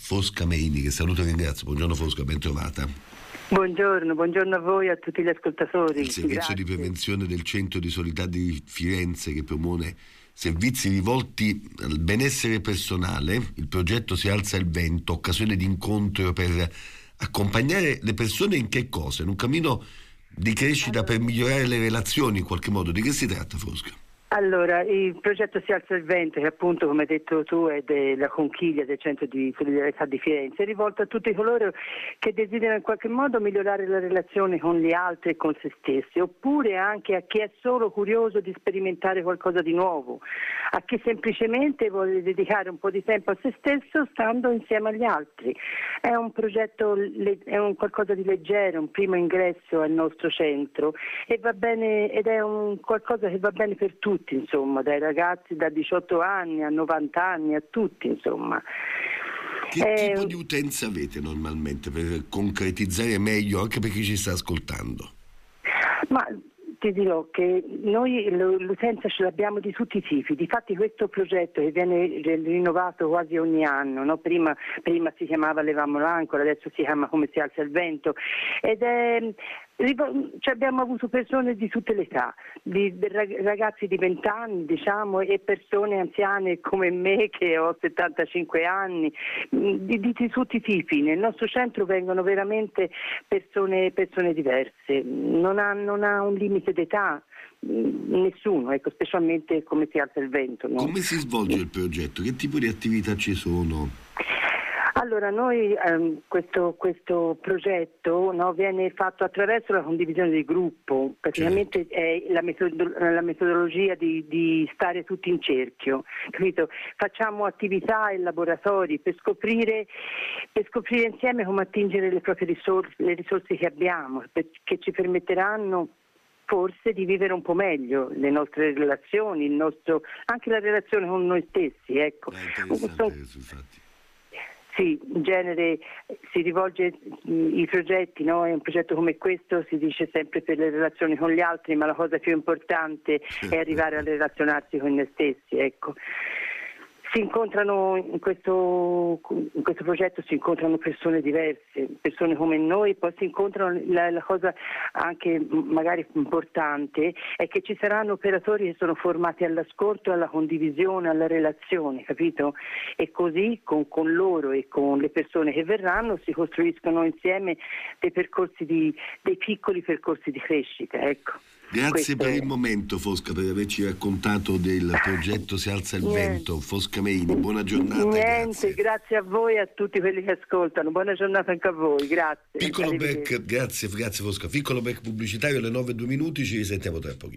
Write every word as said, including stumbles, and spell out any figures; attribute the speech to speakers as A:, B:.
A: Fosca Meini, che saluto e ringrazio. Buongiorno Fosca, ben trovata.
B: Buongiorno, buongiorno a voi e a tutti gli ascoltatori.
A: Il servizio
B: Grazie.
A: di prevenzione del Centro di Solidarietà di Firenze, che promuove servizi rivolti al benessere personale. Il progetto Si alza il vento, occasione di incontro per accompagnare le persone in che cosa? In un cammino di crescita
B: allora,
A: per migliorare le relazioni in qualche modo. Di che si tratta, Fosca?
B: Allora, il progetto Si alza il vento, che appunto, come hai detto tu, è della conchiglia del Centro di Solidarietà di Firenze, è rivolto a tutti coloro che desiderano in qualche modo migliorare la relazione con gli altri e con se stessi, oppure anche a chi è solo curioso di sperimentare qualcosa di nuovo, a chi semplicemente vuole dedicare un po' di tempo a se stesso stando insieme agli altri. È un progetto, è un qualcosa di leggero, un primo ingresso al nostro centro e va bene, ed è un qualcosa che va bene per tutti. Insomma, dai ragazzi da diciotto anni a novanta anni, a tutti, insomma.
A: Che
B: eh,
A: tipo di utenza avete normalmente per concretizzare meglio anche per chi ci sta ascoltando?
B: Ma ti dirò che noi l'utenza ce l'abbiamo di tutti i tipi. Difatti questo progetto che viene rinnovato quasi ogni anno, no? prima, prima si chiamava Levamo l'Ancora, adesso si chiama Come si alza il vento, ed è cioè abbiamo avuto persone di tutte le età, di, di ragazzi di venti anni, diciamo, e persone anziane come me che ho settantacinque anni, di, di, di tutti i tipi. Nel nostro centro vengono veramente persone, persone diverse, non ha, non ha un limite d'età, nessuno, ecco, specialmente Come si alza il vento. No?
A: Come si svolge il progetto? Che tipo di attività ci sono?
B: Allora, noi ehm, questo, questo progetto no, viene fatto attraverso la condivisione del gruppo, praticamente certo. È la, metodo- la metodologia di, di stare tutti in cerchio, capito? Facciamo attività e laboratori per scoprire, per scoprire insieme come attingere le proprie risorse, le risorse che abbiamo, per, che ci permetteranno forse di vivere un po' meglio le nostre relazioni, il nostro, anche la relazione con noi stessi. Ecco.
A: È interessante questo, infatti.
B: Sì, in genere si rivolge i progetti, no? È un progetto come questo, si dice sempre per le relazioni con gli altri, ma la cosa più importante è arrivare a relazionarsi con noi stessi, ecco. Si incontrano in questo, in questo progetto si incontrano persone diverse, persone come noi, poi si incontrano, la, la cosa anche magari importante è che ci saranno operatori che sono formati all'ascolto, alla condivisione, alla relazione, capito? E così con, con loro e con le persone che verranno si costruiscono insieme dei percorsi di, dei piccoli percorsi di crescita, ecco.
A: Grazie
B: Questo
A: per
B: è.
A: il momento, Fosca, per averci raccontato del progetto Si alza il
B: Niente.
A: vento. Fosca Meini, buona giornata.
B: Niente,
A: Grazie.
B: grazie a voi e a tutti quelli che ascoltano. Buona giornata anche a voi, grazie.
A: Piccolo break, grazie, grazie Fosca. Piccolo break pubblicitario alle nove e due minuti, ci risentiamo tra pochi.